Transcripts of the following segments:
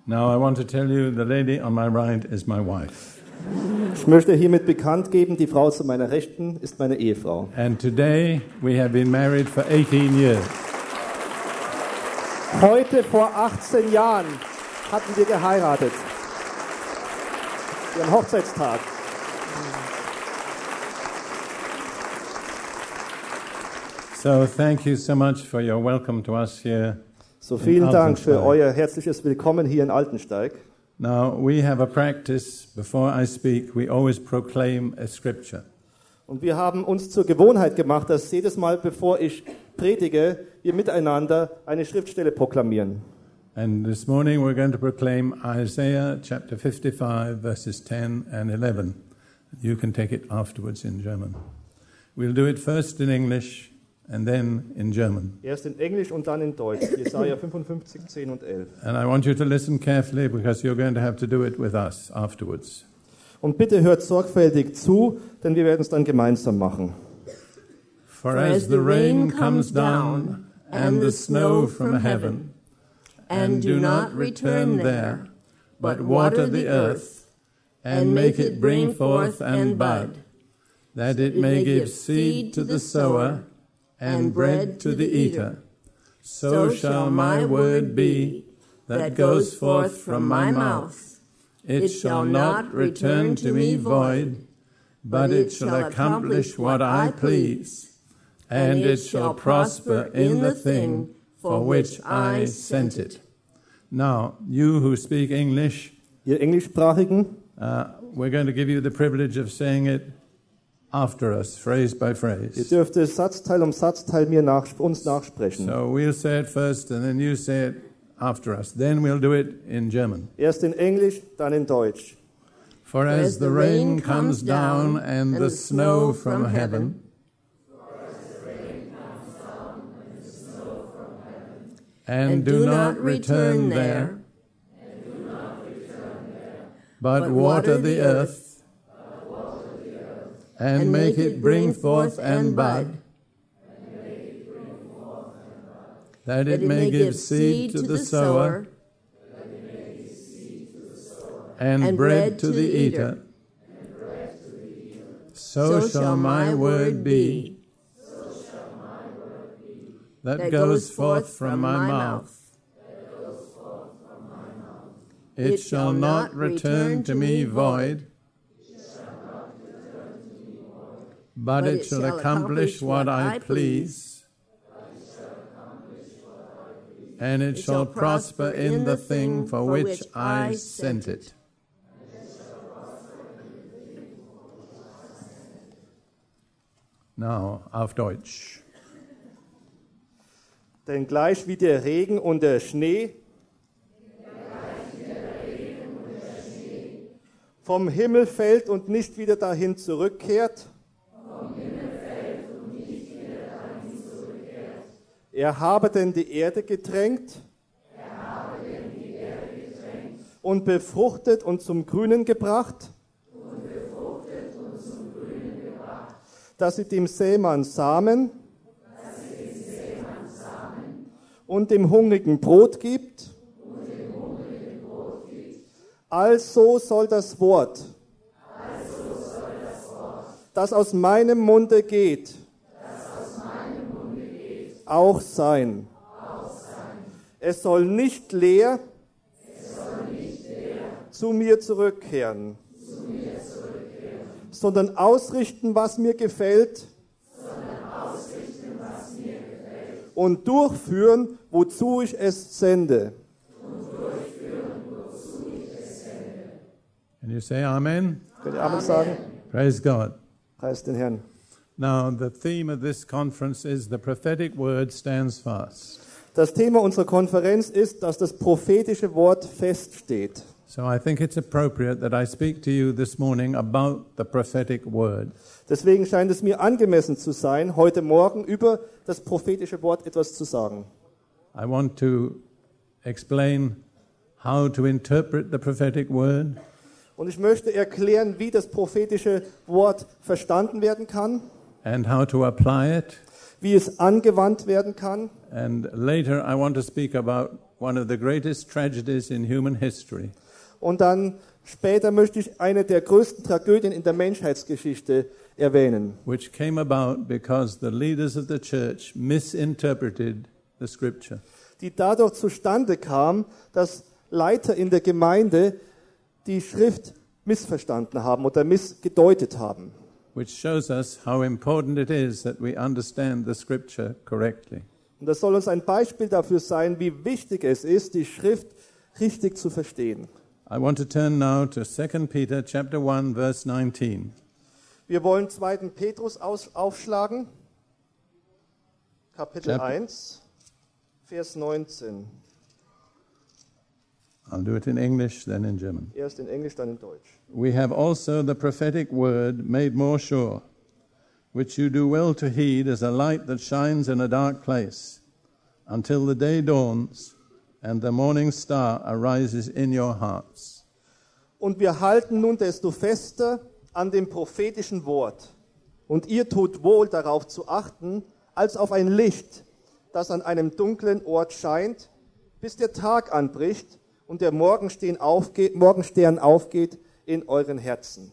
Now I want to tell you, the lady on my right is my wife. Ich möchte hiermit bekannt geben, die Frau zu meiner Rechten ist meine Ehefrau. And today we have been married for 18 years. Heute vor 18 Jahren hatten wir geheiratet. Ihren Hochzeitstag. So thank you so much for your welcome to us here. So vielen Dank für euer herzliches Willkommen hier in Altensteig. Now we have a practice, before I speak, we always proclaim a scripture. Und wir haben uns zur Gewohnheit gemacht, dass jedes Mal, bevor ich predige, wir miteinander eine Schriftstelle proklamieren. And this morning we're going to proclaim Isaiah chapter 55 verses 10 and 11. You can take it afterwards in German. We'll do it first in English and then in German. Erst in Englisch und dann in Deutsch. Jesaja 55, 10 und 11. And I want you to listen carefully because you're going to have to do it with us afterwards. Und bitte hört sorgfältig zu, denn wir werden es dann gemeinsam machen. For as the rain comes down and the snow from heaven, and do not return there, but water the earth, and make it bring forth and bud, that it may give seed to the sower, and bread to the eater, so shall my word be that goes forth from my mouth. It shall not return to me void, but it shall accomplish what I please, and it shall prosper in the thing for which I sent it. Now, you who speak English, Ihr Englischsprachigen, we're going to give you the privilege of saying it after us, phrase by ihr phrase. dürft es Satzteil um Satzteil uns nachsprechen. So we'll say it first and then you say it after us. Then we'll do it in German. Erst in Englisch, dann in Deutsch. For as the rain comes down and the snow from heaven, and do not return there, but water the earth, and make it bring forth and bud, that it may give seed to the sower, and bread to the eater, so shall my word be that goes forth from my mouth. It shall not return to me void, but it shall accomplish what I please, and it shall prosper in the thing for which I sent it. Now, auf Deutsch. Denn gleich wie der Regen und der Schnee vom Himmel fällt und nicht wieder dahin zurückkehrt, er habe denn die Erde getränkt und befruchtet und zum Grünen gebracht, dass sie dem Sämann Samen und dem Hungrigen Brot gibt. Also soll das Wort, das aus meinem Munde geht, auch sein. Es soll nicht leer zu mir zurückkehren, sondern ausrichten, was mir gefällt, und durchführen, wozu ich es sende. Can you say Amen? Könnt ihr Amen sagen? Praise God. Preis den Herrn. Now, the theme of this conference is the prophetic word stands fast. Das Thema unserer Konferenz ist, dass das prophetische Wort feststeht. So I think it's appropriate that I speak to you this morning about the prophetic word. Deswegen scheint es mir angemessen zu sein, heute Morgen über das prophetische Wort etwas zu sagen. I want to explain how to interpret the prophetic word. Und ich möchte erklären, wie das prophetische Wort verstanden werden kann, and how to apply it, wie es angewandt werden kann. And later I want to speak about one of the greatest tragedies in human history, Und dann später möchte ich eine der größten Tragödien in der Menschheitsgeschichte erwähnen, which came about because the leaders of the church misinterpreted the scripture. die dadurch zustande kam, dass Leiter in der Gemeinde die Schrift missverstanden haben oder missgedeutet haben. Which shows us how important it is that we understand the scripture correctly. Und das soll uns ein Beispiel dafür sein, wie wichtig es ist, die Schrift richtig zu verstehen. I want to turn now to 2 Peter chapter 1 verse 19. Wir wollen 2. Petrus aufschlagen, Kapitel 1, Vers 19. I'll do it in English, then in German. Erst in Englisch, dann in Deutsch. We have also the prophetic word made more sure, which you do well to heed as a light that shines in a dark place, until the day dawns and the morning star arises in your hearts. Und wir halten nun desto fester an dem prophetischen Wort. Und ihr tut wohl darauf zu achten, als auf ein Licht, das an einem dunklen Ort scheint, bis der Tag anbricht und der Morgenstern aufgeht in euren Herzen.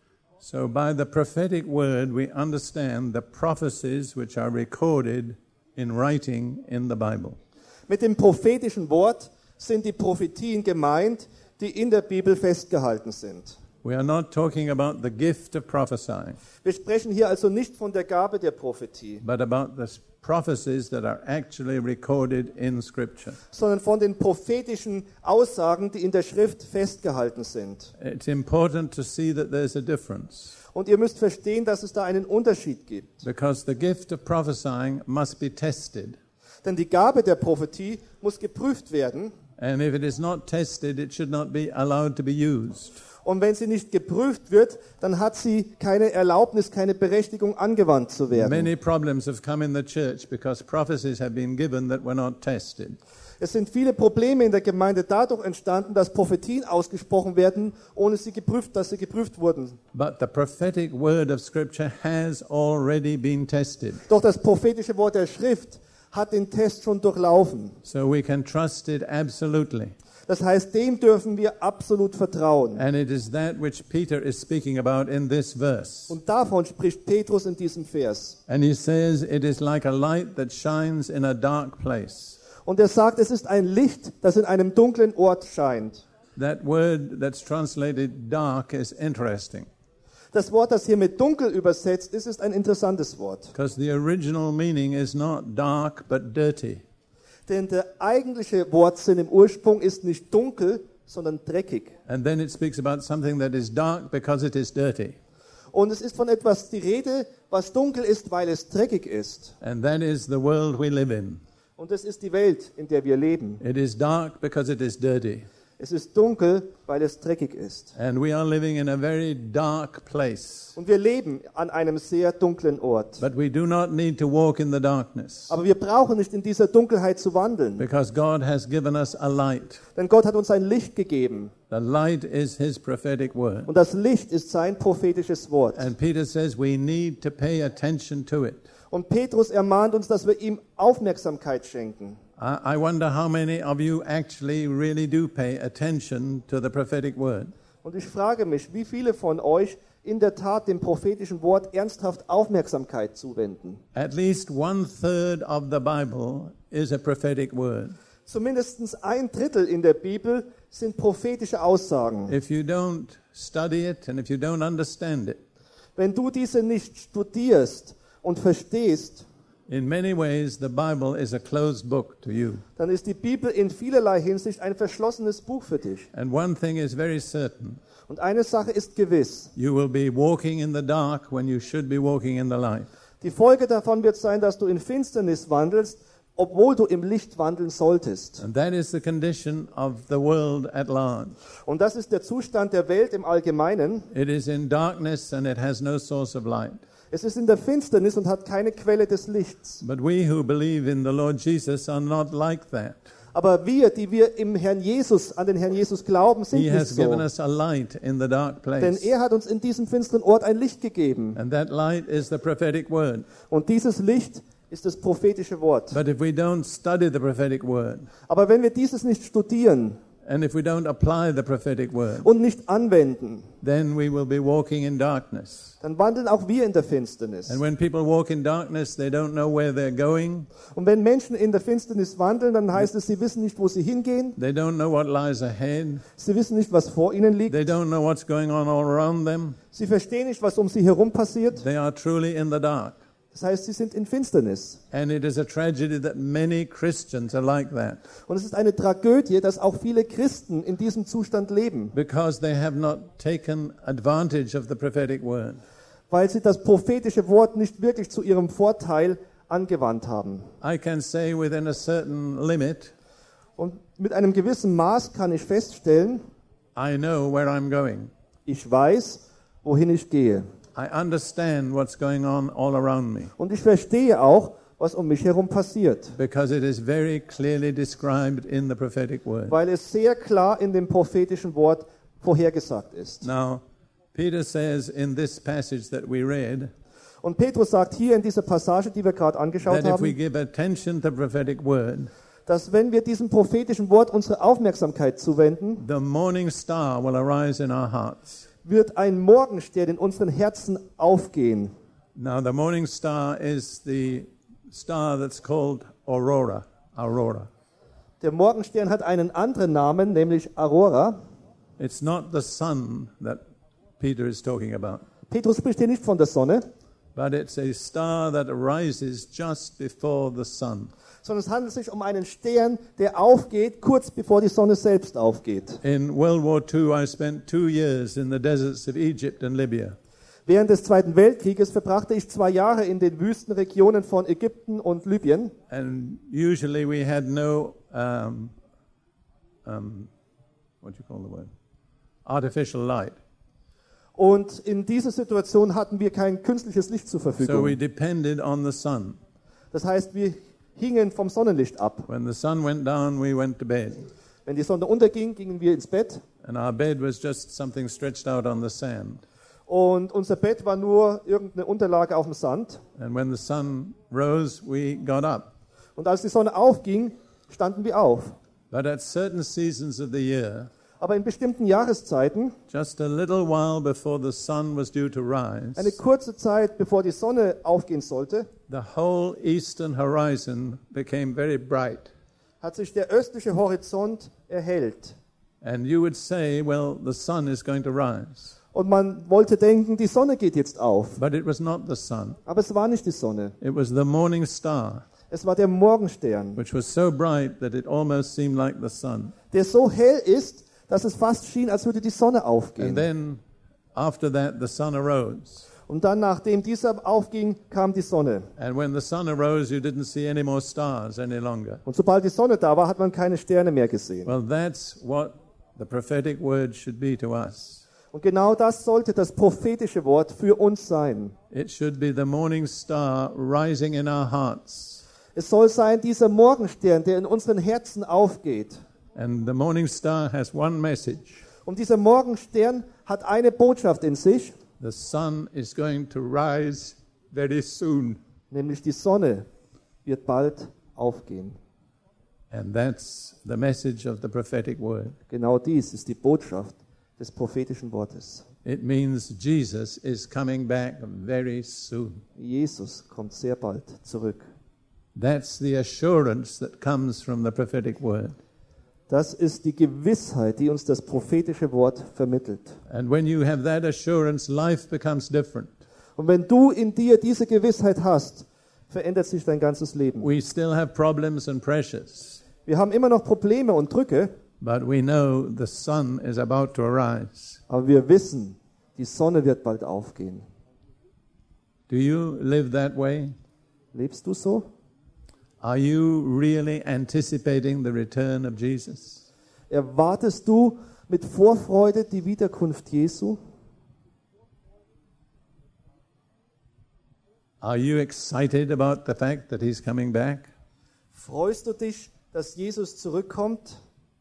So by the prophetic word we understand the prophecies which are recorded in writing in the Bible. Mit dem prophetischen Wort sind die Prophetien gemeint, die in der Bibel festgehalten sind. We are not talking about the gift of prophesying, Wir sprechen hier also nicht von der Gabe der Prophetie, but about the prophecies that are actually recorded in Scripture. sondern von den prophetischen Aussagen, die in der Schrift festgehalten sind. It's important to see that there's a difference, Und ihr müsst verstehen, dass es da einen Unterschied gibt. because the gift of prophesying must be tested. Denn die Gabe der Prophetie muss geprüft werden. And if it is not tested, it should not be allowed to be used. Und wenn sie nicht geprüft wird, dann hat sie keine Erlaubnis, keine Berechtigung, angewandt zu werden. Many problems have come in the church because prophecies have been given that were not tested. Es sind viele Probleme in der Gemeinde dadurch entstanden, dass Prophetien ausgesprochen werden, ohne dass sie geprüft wurden. But the prophetic word of Scripture has already been tested. Doch das prophetische Wort der Schrift hat den Test schon durchlaufen. So we can trust it absolutely. Das heißt, dem dürfen wir absolut vertrauen. And it is that which Peter is speaking about in this verse. Und davon spricht Petrus in diesem Vers. And he says, it is like a light that shines in a dark place. Und er sagt, es ist ein Licht, das in einem dunklen Ort scheint. That word that's translated dark is interesting, Das Wort, das hier mit dunkel übersetzt ist ein interessantes Wort. because the original meaning is not dark but dirty. Denn der eigentliche Wortsinn im Ursprung ist nicht dunkel, sondern dreckig. And then it speaks about something that is dark because it is dirty. Und es ist von etwas die Rede, was dunkel ist, weil es dreckig ist. And that is the world we live in. Und das ist die Welt, in der wir leben. It is dark because it is dirty. Es ist dunkel, weil es dreckig ist. And we are living in a very dark place. Und wir leben an einem sehr dunklen Ort. But we do not need to walk in the darkness, Aber wir brauchen nicht in dieser Dunkelheit zu wandeln. because God has given us a light. Denn Gott hat uns ein Licht gegeben. The light is His prophetic word. Und das Licht ist sein prophetisches Wort. And Peter says we need to pay attention to it. Und Petrus ermahnt uns, dass wir ihm Aufmerksamkeit schenken. I wonder how many of you actually really do pay attention to the prophetic word. Und ich frage mich, wie viele von euch in der Tat dem prophetischen Wort ernsthaft Aufmerksamkeit zuwenden. At least 1/3 of the Bible is a prophetic word. Zumindest 1/3 in der Bibel sind prophetische Aussagen. If you don't study it and if you don't understand it, Wenn du diese nicht studierst und verstehst, in many ways the Bible is a closed book to you. dann ist die Bibel in vielerlei Hinsicht ein verschlossenes Buch für dich. And one thing is very certain. Und eine Sache ist gewiss. You will be walking in the dark when you should be walking in the light. Die Folge davon wird sein, dass du in Finsternis wandelst, obwohl du im Licht wandeln solltest. And that is the condition of the world at large. Und das ist der Zustand der Welt im Allgemeinen. It is in darkness and it has no source of light. Es ist in der Finsternis und hat keine Quelle des Lichts. But we who believe in the Lord Jesus are not like that. Aber wir, die wir im Herrn Jesus, an den Herrn Jesus glauben, sind He nicht has given so. us a light in the dark Denn place. er hat uns in diesem finsteren Ort ein Licht gegeben. And that light is the prophetic word. Und dieses Licht ist das prophetische Wort. But if we don't study the prophetic word, Aber wenn wir dieses nicht studieren and if we don't apply the prophetic word, und nicht anwenden, then we will be walking in darkness. dann wandeln auch wir in der Finsternis. And when people walk in darkness, they don't know where they're going. Und wenn Menschen in der Finsternis wandeln, dann heißt es, sie wissen nicht, wo sie hingehen. They don't know what lies ahead. Sie wissen nicht, was vor ihnen liegt. They don't know what's going on all around them. Sie verstehen nicht, was um sie herum passiert. They are truly in the dark. Das heißt, sie sind in Finsternis. And it is a tragedy that many Christians are like that, Und es ist eine Tragödie, dass auch viele Christen in diesem Zustand leben, because they have not taken advantage of the prophetic word. weil sie das prophetische Wort nicht wirklich zu ihrem Vorteil angewandt haben. I can say within a certain limit, Und mit einem gewissen Maß kann ich feststellen, I know where I'm going. ich weiß, wohin ich gehe. I understand what's going on all around me, Und ich verstehe auch, was um mich herum passiert, because it is very clearly described in the prophetic word. weil es sehr klar in dem prophetischen Wort vorhergesagt ist. Now, Peter says in this passage that we read, Und Petrus sagt hier in dieser Passage, die wir gerade angeschaut that if we haben, give attention to the prophetic word, dass wenn wir diesem prophetischen Wort unsere Aufmerksamkeit zuwenden, the morning star will arise in our hearts. wird ein Morgenstern in unseren Herzen aufgehen. Now, the morning star is the star that's called Aurora. Aurora. Der Morgenstern hat einen anderen Namen, nämlich Aurora. It's not the sun that Peter is talking about, Petrus spricht hier nicht von der Sonne, but it's a star that arises just before the sun. sondern es handelt sich um einen Stern, der aufgeht, kurz bevor die Sonne selbst aufgeht. In World War II, I spent 2 years in the deserts of Egypt and Libya. Während des Zweiten Weltkrieges verbrachte ich 2 Jahre in den Wüstenregionen von Ägypten und Libyen. And usually we had no, what do you call the word? Artificial light. Und in dieser Situation hatten wir kein künstliches Licht zur So Verfügung. we depended on the sun. Das heißt, wir hingen vom Sonnenlicht ab. When the sun went down, we went to bed. Wenn die Sonne unterging, gingen wir ins Bett. And our bed was just something stretched out on the sand. Und unser Bett war nur irgendeine Unterlage auf dem Sand. And when the sun rose, we got up. Und als die Sonne aufging, standen wir auf. But at certain seasons of the year, Aber in bestimmten Jahreszeiten, just a little while before the sun was due to rise, eine kurze Zeit bevor die Sonne aufgehen sollte, the whole eastern horizon became very bright. hat sich der östliche Horizont erhellt. And you would say, well, the sun is going to rise. Und man wollte denken, die Sonne geht jetzt auf. But it was not the sun. Aber es war nicht die Sonne. It was the morning star, Es war der Morgenstern, which was so bright that it almost seemed like the sun. der so hell ist, dass es fast schien, als würde die Sonne And aufgehen. then after that, the sun arose. Und dann, nachdem dieser aufging, kam die Sonne. And when the sun arose, you didn't see any more stars any longer. Und sobald die Sonne da war, hat man keine Sterne mehr gesehen. Well, that's what the prophetic word should be to us. Und genau das sollte das prophetische Wort für uns sein. It should be the morning star rising in our hearts. Es soll sein dieser Morgenstern, der in unseren Herzen aufgeht. And the morning star has one message. Und dieser Morgenstern hat eine Botschaft in sich, The sun is going to rise very soon. nämlich die Sonne wird bald aufgehen. And that's the message of the prophetic word. Genau dies ist die Botschaft des prophetischen Wortes. It means Jesus is coming back very soon. Jesus kommt sehr bald zurück. That's the assurance that comes from the prophetic word. Das ist die Gewissheit, die uns das prophetische Wort vermittelt. And when you have that assurance, life becomes different. Und wenn du in dir diese Gewissheit hast, verändert sich dein ganzes Leben. We still have problems and pressures, Wir haben immer noch Probleme und Drücke, but we know the sun is about to arise. aber wir wissen, die Sonne wird bald aufgehen. Do you live that way? Lebst du so? Are you really anticipating the return of Jesus? Erwartest du mit Vorfreude die Wiederkunft Jesu? Are you excited about the fact that he's coming back? Freust du dich, dass Jesus zurückkommt?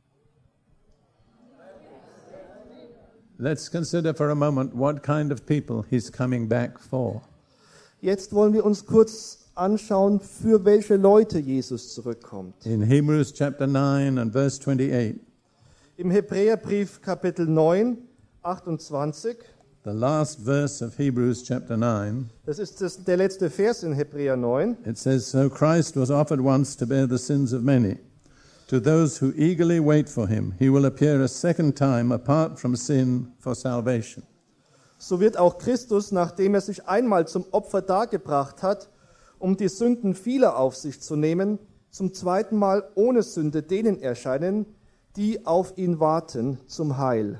Let's consider for a moment what kind of people he's coming back for. Jetzt wollen wir uns kurz anschauen, für welche Leute Jesus zurückkommt. In Hebrews chapter 9 and verse 28, Im Hebräerbrief Kapitel 9, 28, the last verse of Hebrews chapter 9, das ist der letzte Vers in Hebräer 9. it says, "So Christ was offered once to bear the sins of many. To those who eagerly wait for him, he will appear a second time apart from sin for salvation." So wird auch Christus, nachdem er sich einmal zum Opfer dargebracht hat, um die Sünden vieler auf sich zu nehmen, zum zweiten Mal ohne Sünde denen erscheinen, die auf ihn warten, zum Heil.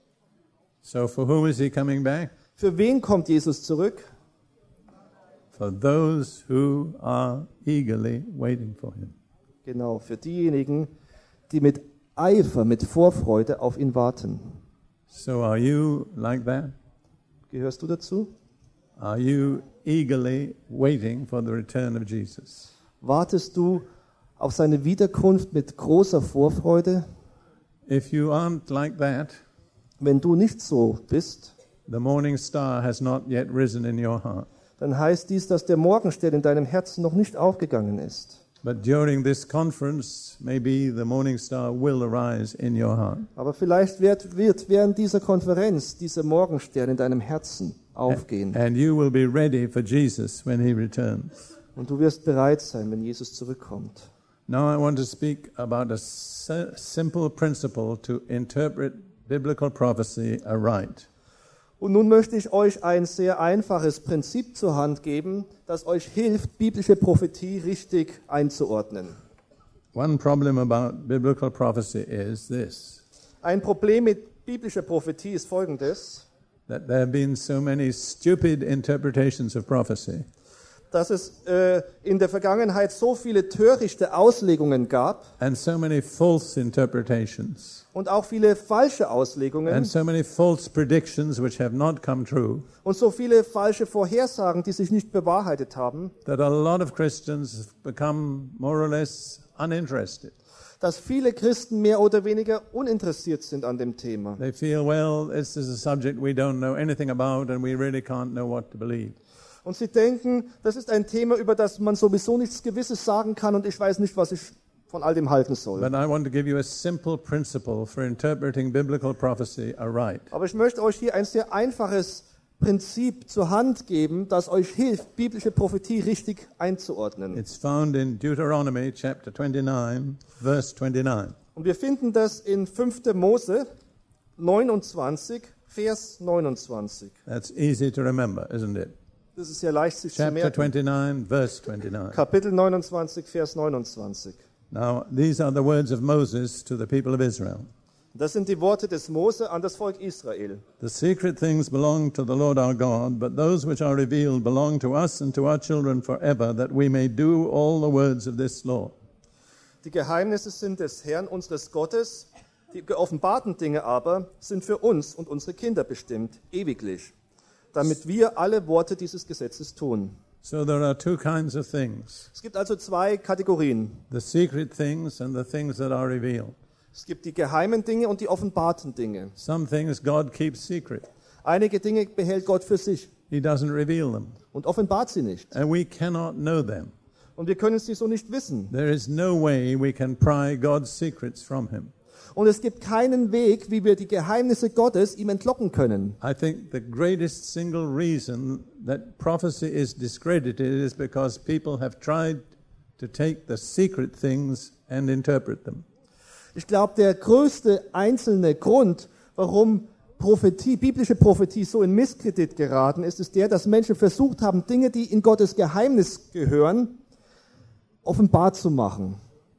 So for whom is he coming back? Für wen kommt Jesus zurück? For those who are eagerly waiting for him. Genau, für diejenigen, die mit Eifer, mit Vorfreude auf ihn warten. So are you like that? Gehörst du dazu? Are you eagerly waiting for the return of Jesus? Wartest du auf seine Wiederkunft mit großer Vorfreude? If you aren't like that, Wenn du nicht so bist, the morning star has not yet risen in your heart. dann heißt dies, dass der Morgenstern in deinem Herzen noch nicht aufgegangen ist. But during this conference, maybe the morning star will arise in your heart. Aber vielleicht wird während dieser Konferenz dieser Morgenstern in deinem Herzen aufgehen. And you will be ready for Jesus when he returns. Und du wirst bereit sein, wenn Jesus zurückkommt. Now I want to speak about a simple principle to interpret biblical prophecy aright. Und nun möchte ich euch ein sehr einfaches Prinzip zur Hand geben, das euch hilft, biblische Prophetie richtig einzuordnen. One problem about biblical prophecy is this, Ein Problem mit biblischer Prophetie ist folgendes, that there have been so many stupid interpretations of prophecy dass es in der Vergangenheit so viele törichte Auslegungen gab and so many false interpretations und auch viele falsche Auslegungen and so many false predictions which have not come true und so viele falsche Vorhersagen, die sich nicht bewahrheitet haben, that a lot of Christians have become more or less uninterested. dass viele Christen mehr oder weniger uninteressiert sind an dem Thema. They feel, well, this is a subject we don't know anything about and we really can't know what to believe. Und sie denken, das ist ein Thema, über das man sowieso nichts Gewisses sagen kann und ich weiß nicht, was ich von all dem halten soll. But I want to give you a simple principle for interpreting biblical prophecy aright. Aber ich möchte euch hier ein sehr einfaches Prinzip zur Hand geben, das euch hilft, biblische Prophetie richtig einzuordnen. It's found in Deuteronomy chapter 29, verse 29. Und wir finden das in 5. Mose 29, Vers 29. That's easy to remember, isn't it? Das ist ja leicht sich zu Chapter merken. 29, verse 29. Kapitel 29, Vers 29. Now, these are the words of Moses to the people of Israel. Das sind die Worte des Mose an das Volk Israel. The secret things belong to the Lord our God, but those which are revealed belong to us and to our children forever, that we may do all the words of this law. Die Geheimnisse sind des Herrn, unseres Gottes. Die geoffenbarten Dinge aber sind für uns und unsere Kinder bestimmt, ewiglich, damit wir alle Worte dieses Gesetzes tun. So there are two kinds of things, Es gibt also zwei Kategorien. the secret things and the things that are revealed. Es gibt die geheimen Dinge und die offenbarten Dinge. Some things God keeps secret. Einige Dinge behält Gott für sich He doesn't reveal them, und offenbart sie nicht. and we cannot know them. Und wir können sie so nicht wissen. There is no way we can pry God's secrets from him. Und es gibt keinen Weg, wie wir die Geheimnisse Gottes ihm entlocken können. I think the greatest single reason that prophecy is discredited is because people have tried to take the secret things and interpret them. Ich glaube, der größte einzelne Grund, warum biblische Prophetie so in Misskredit geraten ist, ist der, dass Menschen versucht haben, Dinge, die in Gottes Geheimnis gehören, offenbar zu machen.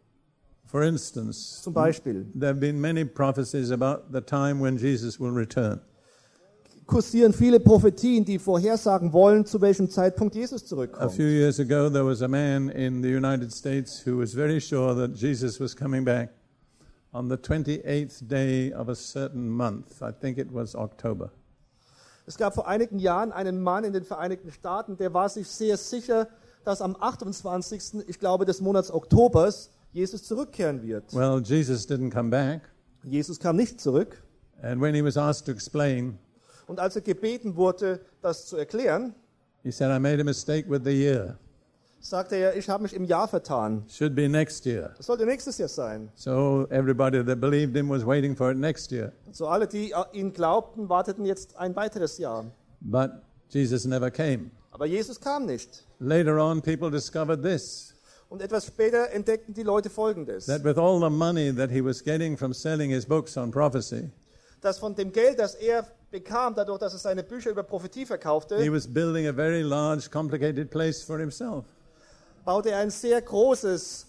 For instance, Zum Beispiel there have been many prophecies about the time when Jesus will return. kursieren viele Prophetien, die vorhersagen wollen, zu welchem Zeitpunkt Jesus A zurückkommt. few years ago, there was a man in the United States who was very sure that Jesus was coming back on the 28th day of a certain month. I think it was October. Es gab vor einigen Jahren einen Mann in den Vereinigten Staaten, der war sich sehr sicher, dass am 28., ich glaube, des Monats Oktobers, Jesus zurückkehren wird. Well, Jesus didn't come back, Jesus kam nicht zurück. and when he was asked to explain, Und als er gebeten wurde, das zu erklären, he said, I made a mistake with the year. sagte er, ich habe mich im Jahr vertan. Should be next year. Das sollte nächstes Jahr sein. So everybody that believed him was waiting for it next year. So alle, die ihn glaubten, warteten jetzt ein weiteres Jahr. But Jesus never came. Aber Jesus kam nicht. Later on, people discovered this, Und etwas später entdeckten die Leute Folgendes. that with all the money that he was getting from selling his books on prophecy, Dass von dem Geld, das er bekam, dadurch, dass er seine Bücher über Prophetie he verkaufte, was building a very large, complicated place for himself. baute er ein sehr großes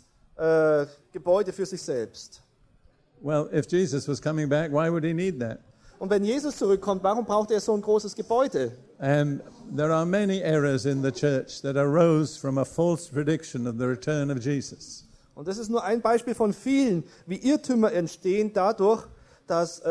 Gebäude für sich selbst. Well, if Jesus was coming back, why would he need that? Und wenn Jesus zurückkommt, warum braucht er so ein großes Gebäude? And there are many errors in the church that arose from a false prediction of the return of Jesus. Und das ist nur ein Beispiel von vielen, wie Irrtümer entstehen dadurch, dass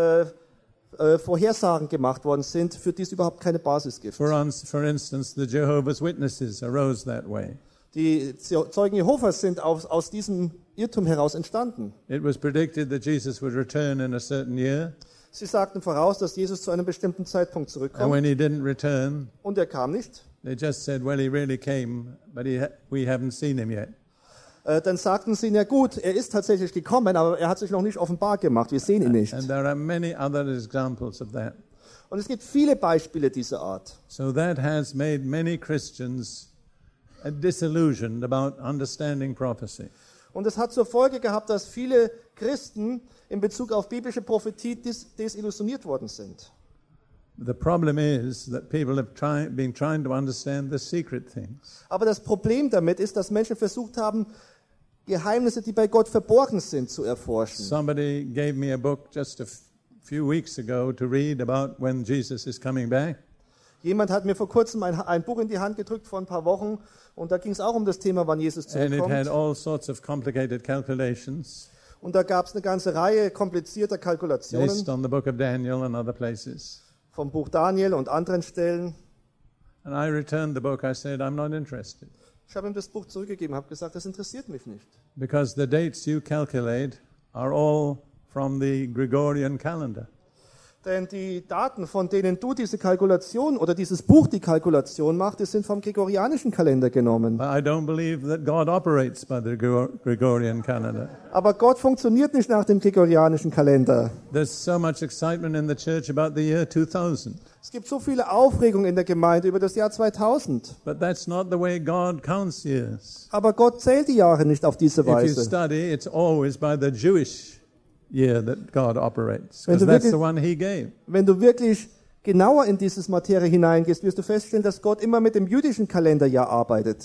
Vorhersagen gemacht worden sind, für die es überhaupt keine Basis gibt. For instance, the Jehovah's Witnesses arose that way. Die Zeugen Jehovas sind aus diesem Irrtum heraus entstanden. It was predicted that Jesus would return in a certain year, Sie sagten voraus, dass Jesus zu einem bestimmten Zeitpunkt and zurückkommt, when he didn't return, und er kam nicht. they just said, well, he really came, but we haven't seen him yet. Dann sagten sie, na gut, er ist tatsächlich gekommen, aber er hat sich noch nicht offenbar gemacht, wir sehen ihn nicht. And there are many other examples of that. Und es gibt viele Beispiele dieser Art. So that has made many Christians disillusioned about understanding prophecy. Und es hat zur Folge gehabt, dass viele Christen in Bezug auf biblische Prophetie desillusioniert worden sind. The problem is that people have been trying to understand the secret things. Aber das Problem damit ist, dass Menschen versucht haben, Geheimnisse, die bei Gott verborgen sind, zu erforschen. Somebody gave me a book just a few weeks ago to read about when Jesus is coming back. Jemand hat mir vor kurzem ein Buch in die Hand gedrückt vor ein paar Wochen und da ging es auch um das Thema, wann Jesus And it had zurückkommt. all sorts of complicated calculations Und da gab es eine ganze Reihe komplizierter based Kalkulationen on the book of Daniel and other places. vom Buch Daniel und anderen Stellen. And I returned the book. I said, I'm not interested. Ich habe ihm das Buch zurückgegeben, habe gesagt, das interessiert mich nicht. Because the dates you calculate are all from the Gregorian calendar. Denn die Daten, von denen du diese Kalkulation oder dieses Buch die Kalkulation macht, die sind vom gregorianischen Kalender genommen. But I don't believe that God operates by the Gregorian calendar. Aber Gott funktioniert nicht nach dem gregorianischen Kalender. There's so much excitement in the church about the year 2000. Es gibt so viele Aufregung in der Gemeinde über das Jahr 2000. But that's not the way God counts years. Aber Gott zählt die Jahre nicht auf diese If you Weise. study, it's always by the Jewish year that God operates. Wenn Because du that's wirklich- the one he gave. Wenn du wirklich genauer in dieses Materie hineingehst, wirst du feststellen, dass Gott immer mit dem jüdischen Kalenderjahr arbeitet.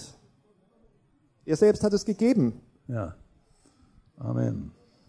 Er selbst hat es gegeben. Yeah. Amen.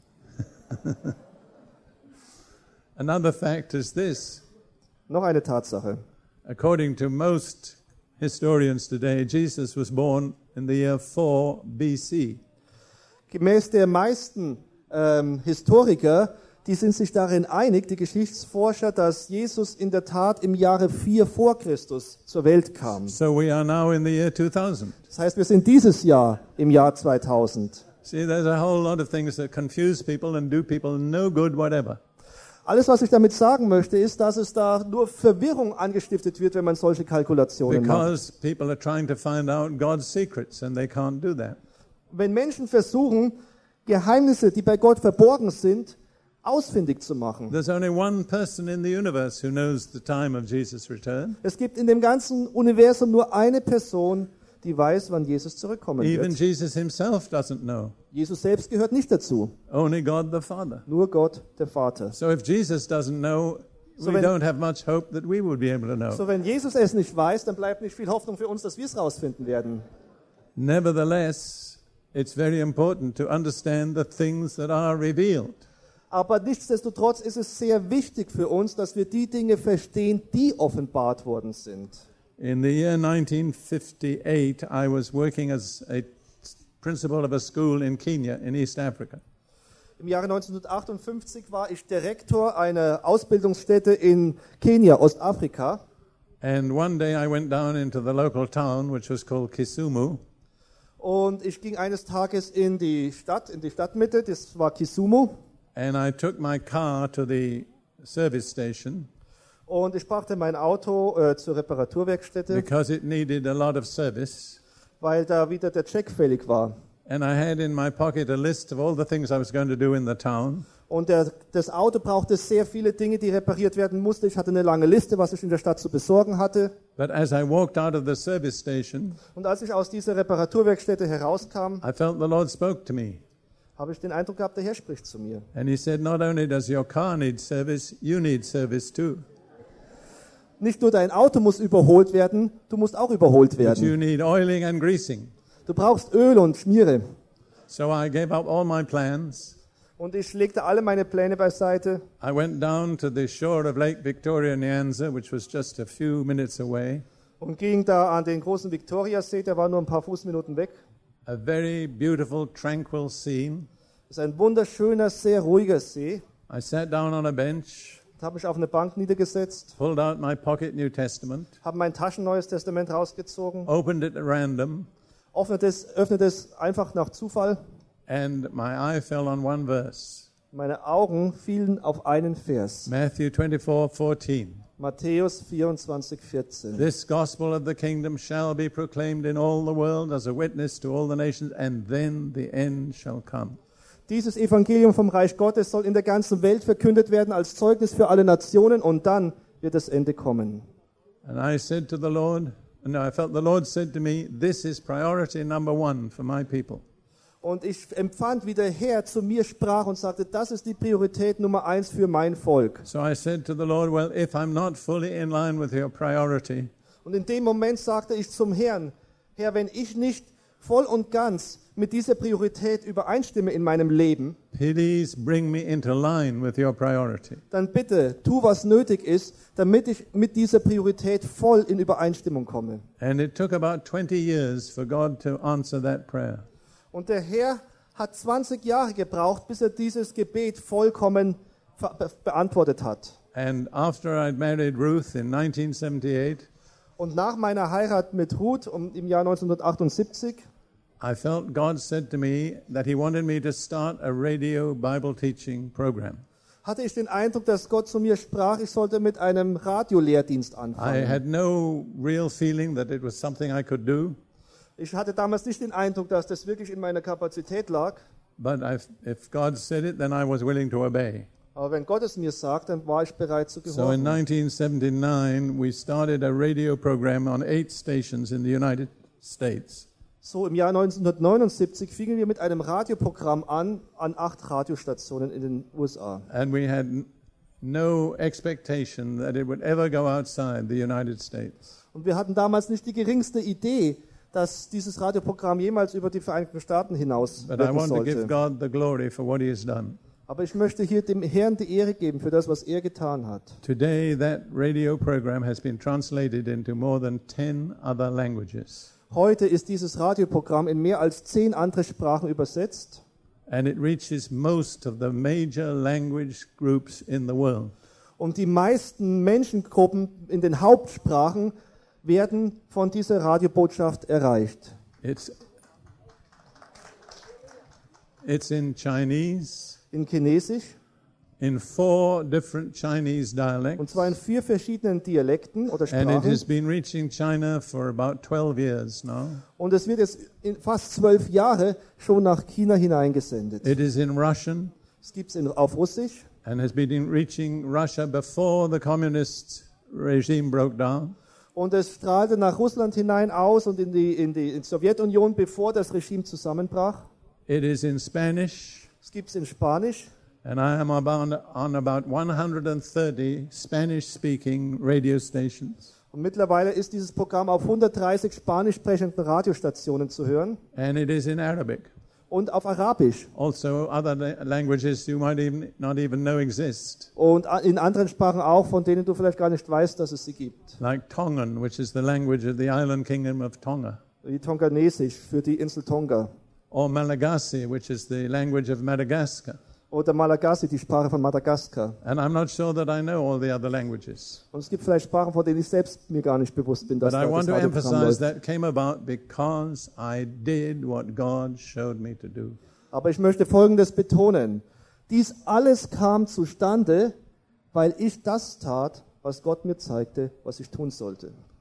Another fact is this. Noch eine Tatsache. According to most historians today, Jesus was born in the year 4 BC. Gemäß der meisten Historiker, die sind sich darin einig, die Geschichtsforscher, dass Jesus in der Tat im Jahre 4 vor Christus zur Welt kam. So we are now in the year 2000. Das heißt, wir sind dieses Jahr im Jahr 2000. See, there's a whole lot of things that confuse people and do people no good whatever. Alles, was ich damit sagen möchte, ist, dass es da nur Verwirrung angestiftet wird, wenn man solche Kalkulationen macht. Because people are trying to find out God's secrets and they can't do that. Wenn Menschen versuchen, Geheimnisse, die bei Gott verborgen sind, ausfindig zu machen. There's only one person in the universe who knows the time of Jesus' return. Es gibt in dem ganzen Universum nur eine Person, die weiß, wann Jesus zurückkommen Even wird. Jesus himself doesn't know. Jesus selbst gehört nicht dazu, Only God the Father. nur Gott, der Vater. So if Jesus doesn't know, So we when- don't have much hope that we would be able to know. So, wenn Jesus es nicht weiß, dann bleibt nicht viel Hoffnung für uns, dass wir es rausfinden werden. Nevertheless, it's very important to understand the things that are revealed. Aber nichtsdestotrotz ist es sehr wichtig für uns, dass wir die Dinge verstehen, die offenbart worden sind. In the year 1958, I was working as a principal of a school in Kenya in East Africa. Im Jahre 1958 war ich Direktor einer Ausbildungsstätte in Kenia, Ostafrika. And one day I went down into the local town, which was called Kisumu, Und ich ging eines Tages in die Stadtmitte, das war Kisumu. and I took my car to the service station Und ich brachte mein Auto zur Reparaturwerkstätte, because it needed a lot of service. weil da wieder der Check fällig war. And I had in my pocket a list of all the things I was going to do in the town. Und das Auto brauchte sehr viele Dinge, die repariert werden mussten. Ich hatte eine lange Liste, was ich in der Stadt zu besorgen hatte. But as I walked out of the service station, Und als ich aus dieser Reparaturwerkstätte herauskam, I felt the Lord spoke to me. habe ich den Eindruck gehabt, der Herr spricht zu mir. And he said, not only does your car need service, you need service too. Nicht nur dein Auto muss überholt werden, du musst auch überholt But werden. you need oiling and greasing. Du brauchst Öl und Schmiere. So I gave up all my plans. Und ich legte alle meine Pläne beiseite. I went down to the shore of Lake Victoria, Nyanza, which was just a few minutes away. Und ging da an den großen Viktoriasee, der war nur ein paar Fußminuten weg. A very beautiful, tranquil scene. Das ist ein wunderschöner, sehr ruhiger See. I sat down on a bench, Ich habe mich auf eine Bank niedergesetzt, pulled out my pocket New Testament, habe mein Taschenneues Testament rausgezogen, opened it at random, öffnete es einfach nach Zufall. and my eye fell on one verse. Meine Augen fielen auf einen Vers. Matthew 24:14. Matthäus 24,14. This gospel of the kingdom shall be proclaimed in all the world as a witness to all the nations, and then the end shall come. Dieses Evangelium vom Reich Gottes soll in der ganzen Welt verkündet werden als Zeugnis für alle Nationen und dann wird das Ende kommen. And I said to the Lord, and I felt the Lord said to me, this is priority number 1 for my people. Und ich empfand, wie der Herr zu mir sprach und sagte, das ist die Priorität Nummer 1 für mein Volk. So I said to the Lord, well, if I'm not fully in line with your priority, Und in dem Moment sagte ich zum Herrn, Herr, wenn ich nicht voll und ganz mit dieser Priorität übereinstimme in meinem Leben, please bring me into line with your priority. dann bitte tu, was nötig ist, damit ich mit dieser Priorität voll in Übereinstimmung komme. And it took about 20 years for God to answer that prayer. Und der Herr hat 20 Jahre gebraucht, bis er dieses Gebet vollkommen beantwortet hat. And after I'd married Ruth in 1978, Und nach meiner Heirat mit Ruth im Jahr 1978 I felt God said to me that He wanted me to start a radio Bible teaching program. hatte ich den Eindruck, dass Gott zu mir sprach, ich sollte mit einem Radiolehrdienst I anfangen. had no real feeling that it was something I could do, Ich hatte damals nicht den Eindruck, dass das wirklich in meiner Kapazität lag. but if God said it, then I was willing to obey. Aber wenn Gott es mir sagt, dann war ich bereit zu So in gehorchen. 1979, we started a radio program on 8 stations in the United States. So im Jahr 1979 fingen wir mit einem Radioprogramm an 8 Radiostationen in den USA. And we had no expectation that it would ever go outside the United States. Und wir hatten damals nicht die geringste Idee, dass dieses Radioprogramm jemals über die Vereinigten Staaten hinaus But I wirken want to give sollte. God the glory for what He has done. Aber ich möchte hier dem Herrn die Ehre geben für das, was er getan hat. Today, that radio program has been translated into more than 10 other languages. Heute ist dieses Radioprogramm in mehr als 10 andere Sprachen übersetzt. And it reaches most of the major language groups in the world. Und die meisten Menschengruppen in den Hauptsprachen werden von dieser Radiobotschaft erreicht. It's in Chinese, In Chinesisch, in 4 different Chinese und dialects, zwar in 4 verschiedenen Dialekten oder and it has Sprachen. been reaching China for about 12 years now. Und es wird jetzt in fast 12 Jahre schon nach China hineingesendet. It is in Russian Es gibt es auf Russisch and has been reaching Russia before the communist regime broke down. und es strahlte nach Russland hinein aus und in die Sowjetunion, bevor das Regime zusammenbrach. It is in Spanish, Es gibt es in Spanisch. and I am on about 130 Spanish-speaking radio stations. Und mittlerweile ist dieses Programm auf 130 spanisch sprechenden Radiostationen zu hören And it is in Arabic. und auf Arabisch Also other languages you might not even know exist, und in anderen Sprachen auch, von denen du vielleicht gar nicht weißt, dass es sie gibt. like Tongan, which is the language of the island kingdom of Tonga, Wie Tonganesisch für die Insel Tonga or Malagasy, which is the language of Madagascar. oder Malagasy, die Sprache von Madagaskar. And I'm not sure that I know all the other languages. Und es gibt vielleicht Sprachen, von denen ich selbst mir gar nicht bewusst bin, dass But I da das want to Radioprogramm emphasize läuft. that came about because I did what God showed me to do. Aber ich möchte Folgendes betonen. Dies alles kam zustande, weil ich das tat, was Gott mir zeigte, was ich tun sollte.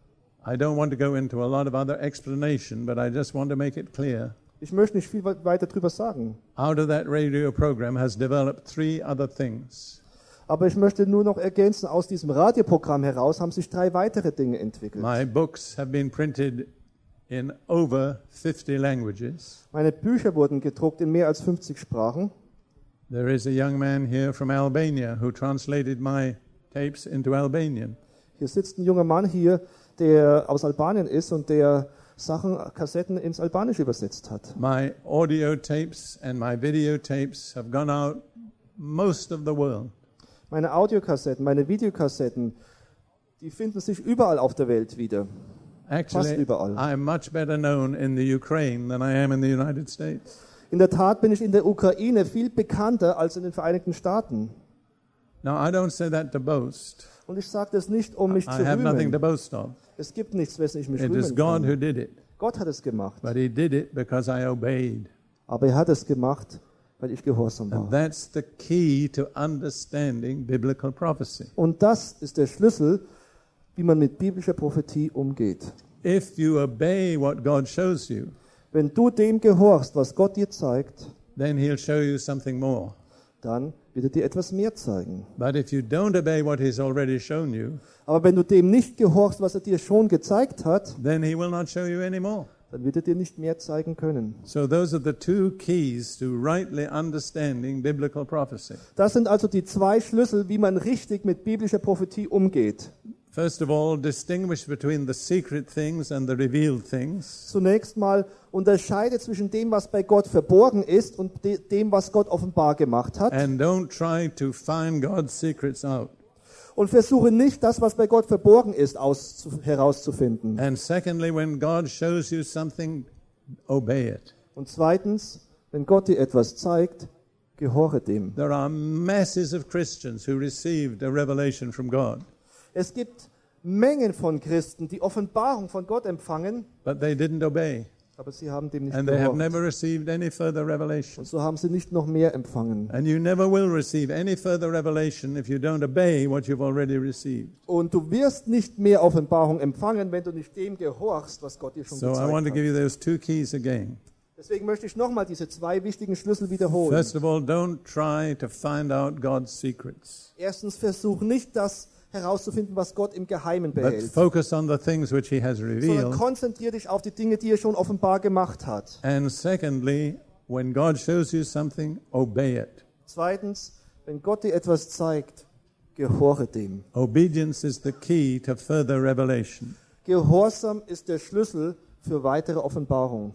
I don't want to go into a lot of other explanation, but I just want to make it clear. Ich möchte nicht viel weiter drüber sagen. Out of that radio program has developed 3 other things. Aber ich möchte nur noch ergänzen, aus diesem Radioprogramm heraus haben sich 3 weitere Dinge entwickelt. My books have been printed in over 50 languages. Meine Bücher wurden gedruckt in mehr als 50 Sprachen. There is a young man here from Albania who translated my tapes into Albanian. Hier sitzt ein junger Mann hier, der aus Albanien ist und der Kassetten ins Albanische übersetzt hat. My audio tapes and my video tapes have gone out most of the world. Meine Audiokassetten, meine Videokassetten, die finden sich überall auf der Welt wieder. Fast Actually, überall. I am much better known in the Ukraine than I am in the United States. In der Tat bin ich in der Ukraine viel bekannter als in den Vereinigten Staaten. Now, I don't say that to boast. Und ich sage das nicht, um mich I zu have nothing to rühmen. boast of. Es gibt nichts, wessen ich mich It is rühmen God who kann. did it. Gott hat es gemacht. But He did it because I obeyed. Aber er hat es gemacht, weil ich gehorsam And war. that's the key to understanding biblical prophecy. Und das ist der Schlüssel, wie man mit biblischer Prophetie umgeht. If you obey what God shows you, Wenn du dem gehorchst, was Gott dir zeigt, then He'll show you something more. dann wird er dir etwas mehr zeigen. But if you don't obey what He's already shown you, Aber wenn du dem nicht gehorchst, was er dir schon gezeigt hat, then He will not show you any more. dann wird er dir nicht mehr zeigen können. So those are the 2 keys to rightly understanding biblical prophecy. Das sind also die 2 Schlüssel, wie man richtig mit biblischer Prophetie umgeht. First of all, distinguish between the secret things and the revealed things. Zunächst mal unterscheide zwischen dem, was bei Gott verborgen ist und dem, was Gott offenbar gemacht hat. And don't try to find God's secrets out. Und versuche nicht, das, was bei Gott verborgen ist, herauszufinden. And secondly, when God shows you something, obey it. Und zweitens, wenn Gott dir etwas zeigt, gehorche dem. There are masses of Christians who received a revelation from God, Es gibt Mengen von Christen, die Offenbarung von Gott empfangen, but they didn't obey. aber sie haben dem nicht And they have gehorcht. never received any further revelation. Und so haben sie nicht noch mehr empfangen. And you never will receive any further revelation if you don't obey what you've already received. Und du wirst nicht mehr Offenbarung empfangen, wenn du nicht dem gehorchst, was Gott dir schon So I gezeigt want to hat. give you those 2 keys again. Deswegen möchte ich nochmal diese 2 wichtigen Schlüssel wiederholen. First of all, don't try to find out God's secrets, Erstens, versuch nicht, das herauszufinden, was Gott im Geheimen but behält, focus on the things which He has sondern revealed. konzentriere dich auf die Dinge, die er schon offenbar gemacht hat. And secondly, when God shows you something, obey it. Zweitens, wenn Gott dir etwas zeigt, gehorche dem. Obedience is the key to further revelation. Gehorsam ist der Schlüssel für weitere Offenbarung.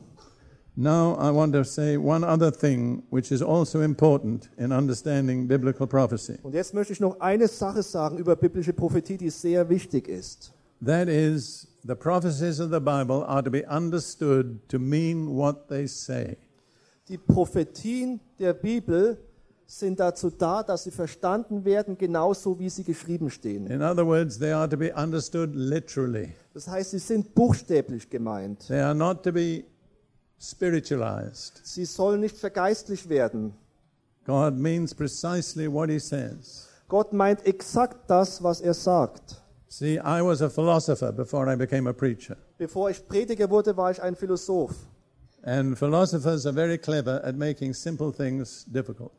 Now I want to say one other thing which is also important in understanding biblical prophecy. Und jetzt möchte ich noch eine Sache sagen über biblische Prophetie, die sehr wichtig ist. That is, the prophecies of the Bible are to be understood to mean what they say. Die Prophetien der Bibel sind dazu da, dass sie verstanden werden, genauso wie sie geschrieben stehen. In other words, they are to be understood literally. Das heißt, sie sind buchstäblich gemeint. They are not to be spiritualized. Sie sollen nicht vergeistlicht werden. God means precisely what He says. Gott meint exakt das, was er sagt. See, I was a philosopher before I became a preacher. Bevor ich Prediger wurde, war ich ein Philosoph. And philosophers are very clever at making simple things difficult.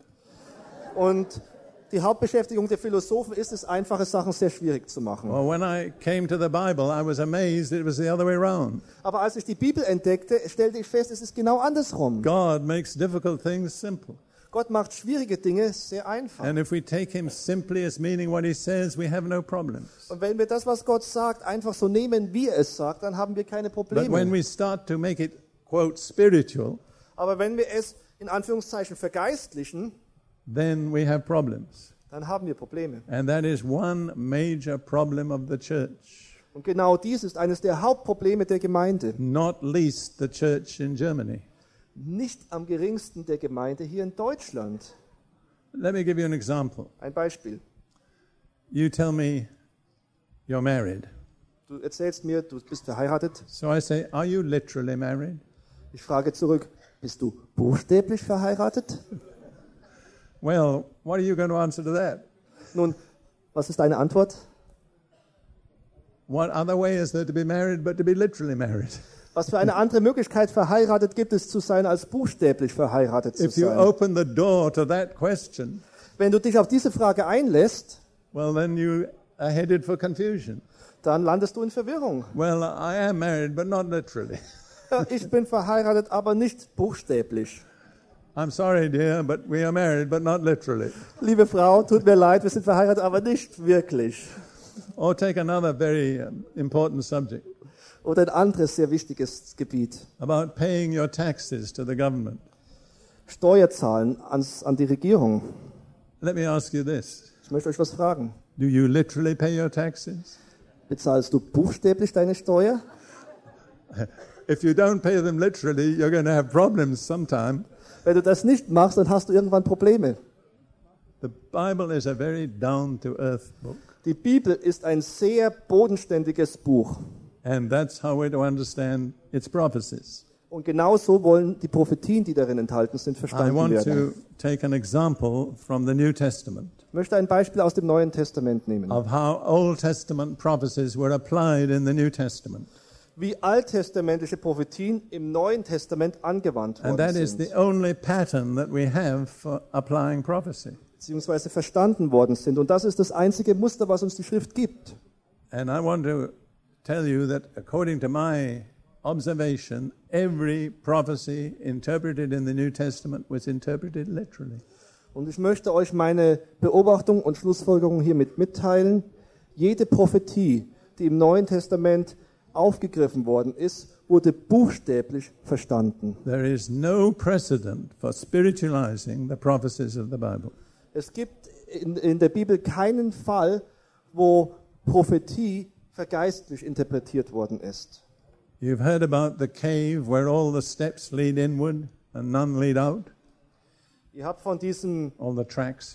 Und die Hauptbeschäftigung der Philosophen ist es, einfache Sachen sehr schwierig zu machen. Well, when I came to the Bible, I was amazed it was the other way around. Aber als ich die Bibel entdeckte, stellte ich fest, es ist genau andersrum. God makes difficult things simple. Gott macht schwierige Dinge sehr einfach. And if we take Him simply as meaning what He says, we have no problems. Und wenn wir das, was Gott sagt, einfach so nehmen, wie er es sagt, dann haben wir keine But when Probleme. we start to make it, quote, spiritual, Aber wenn wir es in Anführungszeichen vergeistlichen, then we have problems. dann haben wir Probleme. And that is one major problem of the church, Und genau dies ist eines der Hauptprobleme der Gemeinde. not least the church in Germany. Nicht am geringsten der Gemeinde hier in Deutschland. Let me give you an example. Ein Beispiel. You tell me you're married. Du erzählst mir, du bist verheiratet. So I say, are you literally married? Ich frage zurück, bist du buchstäblich verheiratet? Well, what are you going to answer to that? Nun, was ist deine Antwort? what other way is there to be married but to be literally married? Was für eine andere Möglichkeit, verheiratet gibt es zu sein, als buchstäblich verheiratet zu If you sein? open the door to that question, Wenn du dich auf diese Frage einlässt, well, then you are headed for confusion. dann landest du in Verwirrung. Well, I am married, but not literally. Ja, ich bin verheiratet, aber nicht buchstäblich. I'm sorry, dear, but we are married, but not literally. Liebe Frau, tut mir leid, wir sind verheiratet, aber nicht wirklich. Or take another very important subject Oder ein anderes sehr wichtiges Gebiet. about paying your taxes to the government. Steuerzahlen an die Regierung. Let me ask you this. Ich möchte euch was fragen. Do you literally pay your taxes? Bezahlst du buchstäblich deine Steuer? If you don't pay them literally, you're going to have problems sometime. Wenn du das nicht machst, dann hast du irgendwann Probleme. The Bible is a very down-to-earth book. Die Bibel ist ein sehr bodenständiges Buch. And that's how we're to understand its prophecies. Und genau so wollen die Prophetien, die darin enthalten sind, I verstanden want werden. to take an example from the New Testament Ich möchte ein Beispiel aus dem Neuen Testament nehmen. of how Old Testament prophecies were applied in the New Testament. Wie alttestamentliche Prophetien im Neuen Testament angewandt And that worden is the sind, only pattern that we have for applying prophecy. beziehungsweise verstanden worden sind. Und das ist das einzige Muster, was uns die Schrift gibt. And I want to tell you that according to my observation, every prophecy interpreted in the New Testament was interpreted literally. Und ich möchte euch meine Beobachtung und Schlussfolgerung hiermit mitteilen. Jede Prophetie, die im Neuen Testament aufgegriffen worden ist, wurde buchstäblich verstanden. There is no precedent for spiritualizing the prophecies of the Bible. Es gibt in der Bibel keinen Fall, wo Prophetie vergeistlich interpretiert worden ist. You've heard about the cave where all the steps lead inward and none lead out, Ihr habt von diesem all the tracks.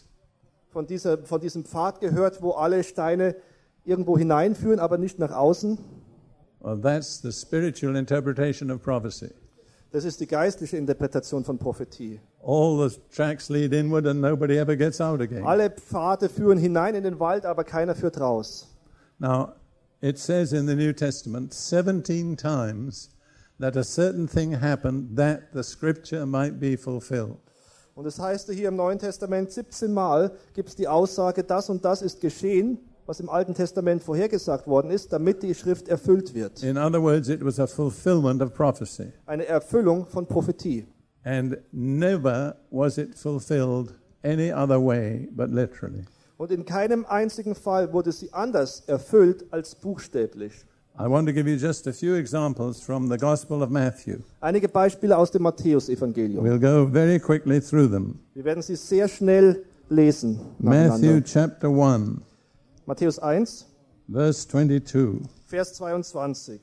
Pfad gehört, wo alle Steine irgendwo hineinführen, aber nicht nach außen. Well, that's the spiritual interpretation of prophecy. Das ist die geistliche Interpretation von Prophetie. All the tracks lead inward and nobody ever gets out again. Alle Pfade führen hinein in den Wald, aber keiner führt raus. Now, it says in the New Testament 17 times that a certain thing happened that the scripture might be fulfilled. Und es heißt hier im Neuen Testament 17 Mal gibt es die Aussage, das und das ist geschehen, was im Alten Testament vorhergesagt worden ist, damit die Schrift erfüllt wird. In other words, it was a fulfillment of prophecy. Eine Erfüllung von Prophetie. And never was it fulfilled any other way but literally. Und in keinem einzigen Fall wurde sie anders erfüllt als buchstäblich. I want to give you just a few examples from the Gospel of Matthew. Einige Beispiele aus dem Matthäus-Evangelium. We'll go very quickly through them. Wir werden sie sehr schnell lesen. Matthew nacheinander. chapter 1, Matthäus 1, verse 22. Vers 22.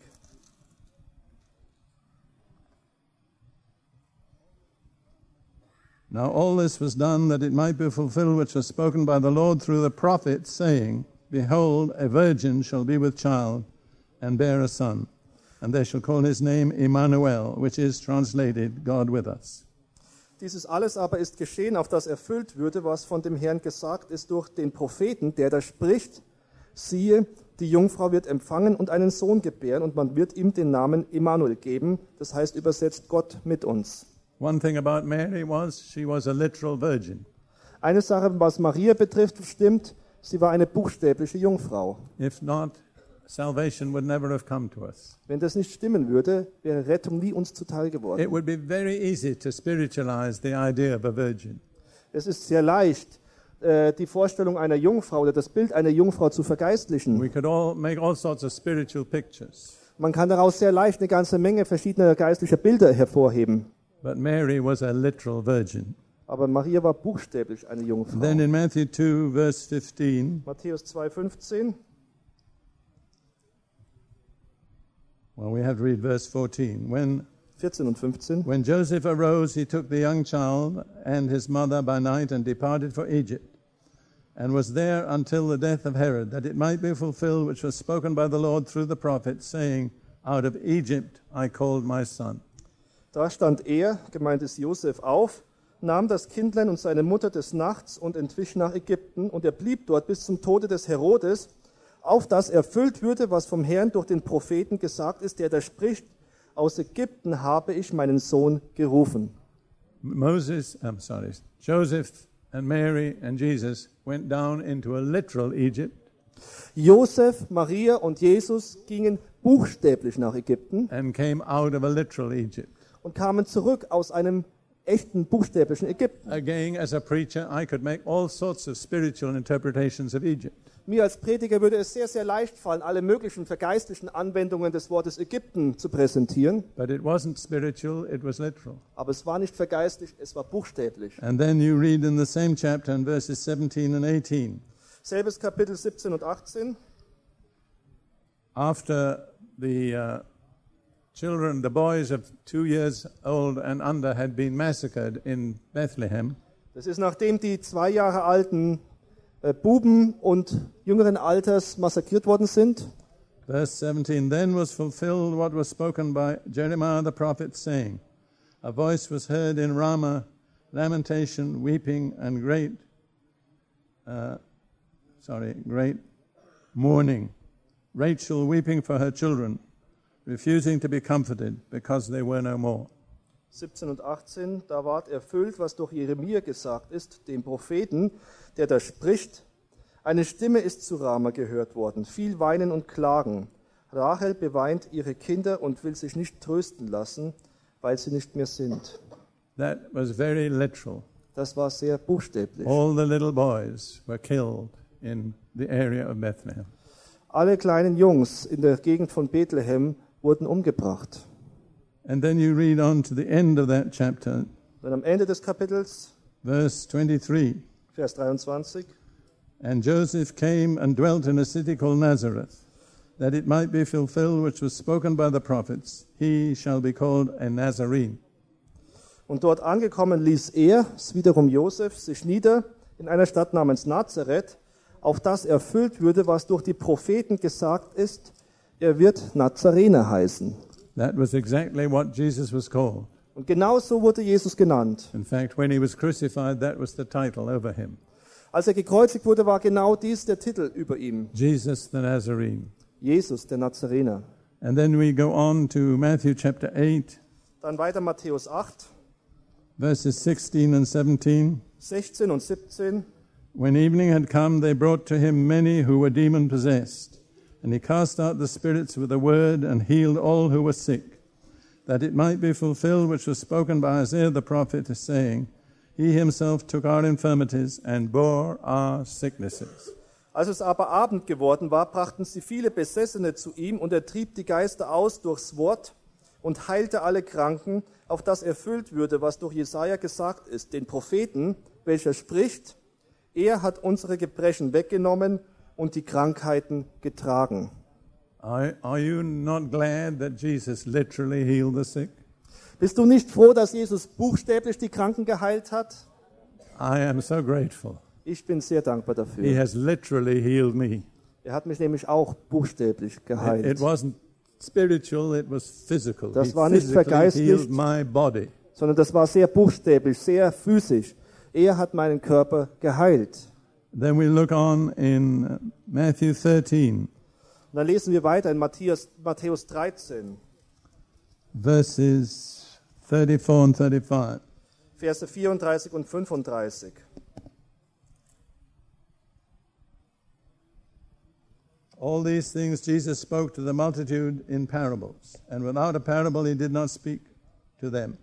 Now all this was done that it might be fulfilled which was spoken by the Lord through the prophet, saying, Behold, a virgin shall be with child, and bear a son, and they shall call his name Emmanuel, which is translated, God with us. Dieses alles aber ist geschehen, auf das erfüllt würde, was von dem Herrn gesagt ist durch den Propheten, der da spricht, siehe, die Jungfrau wird empfangen und einen Sohn gebären, und man wird ihm den Namen Emmanuel geben, das heißt übersetzt Gott mit uns. One thing about Mary was she was a literal virgin. Eine Sache, was Maria betrifft, stimmt, sie war eine buchstäbliche Jungfrau. If not, salvation would never have come to us. Wenn das nicht stimmen würde, wäre Rettung nie uns zuteil geworden. It would be very easy to spiritualize the idea of a virgin. Es ist sehr leicht, die Vorstellung einer Jungfrau oder das Bild einer Jungfrau zu vergeistlichen. We could all make all sorts of spiritual pictures. Man kann daraus sehr leicht eine ganze Menge verschiedener geistlicher Bilder hervorheben. But Mary was a literal virgin. Aber Maria war buchstäblich eine Jungfrau. Then in Matthew 2, verse 15, Matthäus 2,15. well, we have to read verse 14. 14 und 15. When Joseph arose, he took the young child and his mother by night and departed for Egypt, and was there until the death of Herod, that it might be fulfilled which was spoken by the Lord through the prophet, saying, Out of Egypt I called my son. Da stand er, gemeint ist Josef, auf, nahm das Kindlein und seine Mutter des Nachts und entwich nach Ägypten, und er blieb dort bis zum Tode des Herodes, auf das erfüllt würde, was vom Herrn durch den Propheten gesagt ist, der da spricht, aus Ägypten habe ich meinen Sohn gerufen. Joseph and Mary and Jesus went down into a literal Egypt. Josef, Maria und Jesus gingen buchstäblich nach Ägypten And came out of a literal Egypt. und kamen zurück aus einem echten buchstäblichen Ägypten. Again, as a preacher, I could make all sorts of spiritual interpretations of Egypt. Mir als Prediger würde es sehr, sehr leicht fallen, alle möglichen vergeistlichen Anwendungen des Wortes Ägypten zu präsentieren. But it wasn't spiritual, it was literal. Aber es war nicht vergeistlich, es war buchstäblich. And then you read in the same chapter in verses 17 and 18. Selbes Kapitel 17 und 18. After the children, the boys of 2 years old and under had been massacred in Bethlehem, Das ist nachdem die 2 Jahre alten Buben und jüngeren Alters massakriert worden sind. verse 17, then was fulfilled what was spoken by Jeremiah the prophet, saying, a voice was heard in Ramah, lamentation, weeping, and great mourning. Rachel weeping for her children, refusing to be comforted because they were no more. 17 und 18, da ward erfüllt, was durch Jeremia gesagt ist, dem Propheten, der da spricht. Eine Stimme ist zu Rama gehört worden, viel Weinen und Klagen. Rachel beweint ihre Kinder und will sich nicht trösten lassen, weil sie nicht mehr sind. That was very literal. Das war sehr buchstäblich. All the little boys were killed in the area of Bethlehem. Alle kleinen Jungs in der Gegend von Bethlehem wurden umgebracht. And then you read on to the end of that chapter, Dann am Ende des Kapitels, verse 23. Vers 23. And Joseph came and dwelt in a city called Nazareth, that it might be fulfilled which was spoken by the prophets, he shall be called a Nazarene. Und dort angekommen ließ er, es wiederum Josef, sich nieder in einer Stadt namens Nazareth, auf das erfüllt würde, was durch die Propheten gesagt ist, er wird Nazarener heißen. That was exactly what Jesus was called. Und genau so wurde Jesus genannt. In fact, when he was crucified, that was the title over him. Als er gekreuzigt wurde, war genau dies der Titel über ihm. Jesus the Nazarene. Jesus, der Nazarener. And then we go on to Matthew chapter 8, Dann weiter Matthäus 8, verses 16 and 17. 16 und 17. When evening had come, they brought to him many who were demon-possessed. And he cast out the spirits with a word and healed all who were sick, that it might be fulfilled which was spoken by Isaiah the prophet, saying, he himself took our infirmities and bore our sicknesses. Als es aber Abend geworden war, brachten sie viele Besessene zu ihm, und er trieb die Geister aus durchs Wort und heilte alle Kranken, auf das erfüllt würde, was durch Jesaja gesagt ist, den Propheten, welcher spricht, er hat unsere Gebrechen weggenommen und die Krankheiten getragen. Are you not glad that Jesus literally healed the sick? Bist du nicht froh, dass Jesus buchstäblich die Kranken geheilt hat? I am so grateful. Ich bin sehr dankbar He dafür. has literally healed me. Er hat mich nämlich auch buchstäblich geheilt. It wasn't spiritual, it was physical. Das He war nicht physically vergeistigt. healed my body. Sondern das war sehr buchstäblich, sehr physisch. Er hat meinen Körper geheilt. Then we look on in Matthew 13, Und dann lesen wir weiter in Matthäus 13, verses 34 and 35. Verse 34 und 35. All these things Jesus spoke to the multitude in parables, and without a parable he did not speak to them,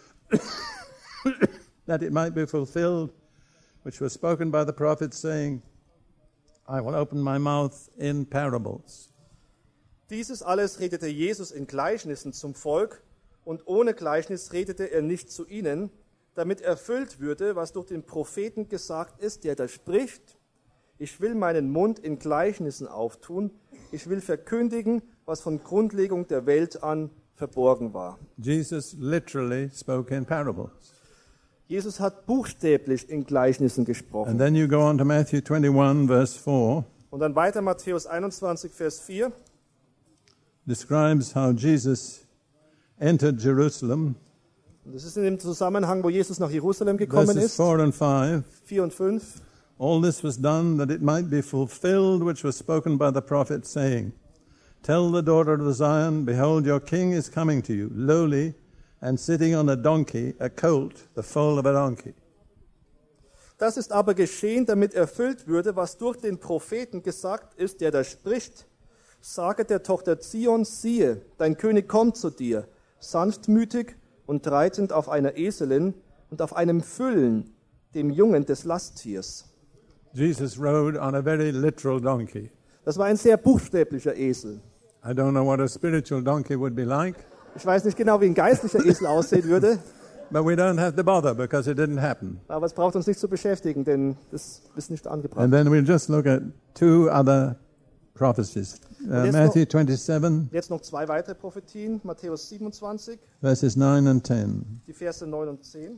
that it might be fulfilled which was spoken by the prophet, saying, I will open my mouth in parables. Dieses alles redete Jesus in Gleichnissen zum Volk, und ohne Gleichnis redete er nicht zu ihnen, damit erfüllt würde, was durch den Propheten gesagt ist, der da spricht, ich will meinen Mund in Gleichnissen auftun, ich will verkündigen, was von Grundlegung der Welt an verborgen war. Jesus literally spoke in parables. Jesus hat buchstäblich in Gleichnissen gesprochen. And then you go on to Matthew 21, verse 4, Und dann weiter Matthäus 21, Vers 4. describes how Jesus entered Jerusalem. Und das ist in dem Zusammenhang, wo Jesus nach Jerusalem gekommen Verses ist. 4 and 5. 4 und 5. All this was done that it might be fulfilled which was spoken by the prophet, saying, Tell the daughter of Zion, behold, your king is coming to you, lowly, and sitting on a donkey, a colt, the foal of a donkey. Das ist aber geschehen, damit erfüllt würde, was durch den Propheten gesagt ist, der da spricht. Sage der Tochter Zion, siehe, dein König kommt zu dir, sanftmütig und reitend auf einer Eselin und auf einem Füllen, dem Jungen des Lasttiers. Jesus rode on a very literal donkey. Das war ein sehr buchstäblicher Esel. I don't know what a spiritual donkey would be like, Ich weiß nicht genau, wie ein geistlicher Esel aussehen würde, but we don't have to bother because it didn't happen. aber es braucht uns nicht zu beschäftigen, denn das ist nicht angebracht. And then we'll just look at two other prophecies. jetzt Matthew 27, Jetzt noch zwei weitere Prophetien, Matthäus 27, verses 9 and 10. die Verse 9 und 10.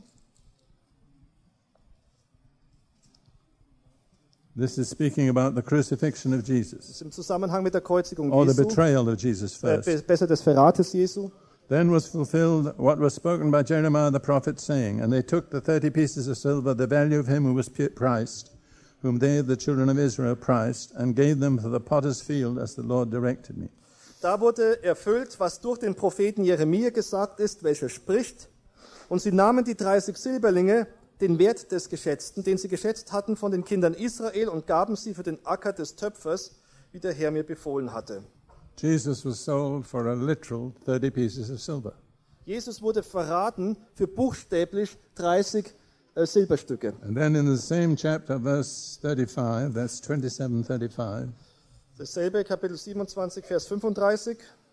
This is speaking about the crucifixion of Das Jesus, ist im Zusammenhang mit der Kreuzigung or the Jesu, betrayal of Jesus first. besser des Verrates Jesu. Then was fulfilled what was spoken by Jeremiah the prophet, saying, And they took the 30 pieces of silver, the value of him who was priced, whom they, the children of Israel, priced, and gave them for the potter's field, as the Lord directed me. Da wurde erfüllt, was durch den Propheten Jeremia gesagt ist, welcher spricht. Und sie nahmen die 30 Silberlinge, den Wert des Geschätzten, den sie geschätzt hatten von den Kindern Israel, und gaben sie für den Acker des Töpfers, wie der Herr mir befohlen hatte. Jesus was sold for a literal 30 pieces of silver. Jesus wurde verraten für buchstäblich 30 Silberstücke. And then in the same chapter, verse 35, that's 27:35, Dasselbe, Kapitel 27, Vers 35.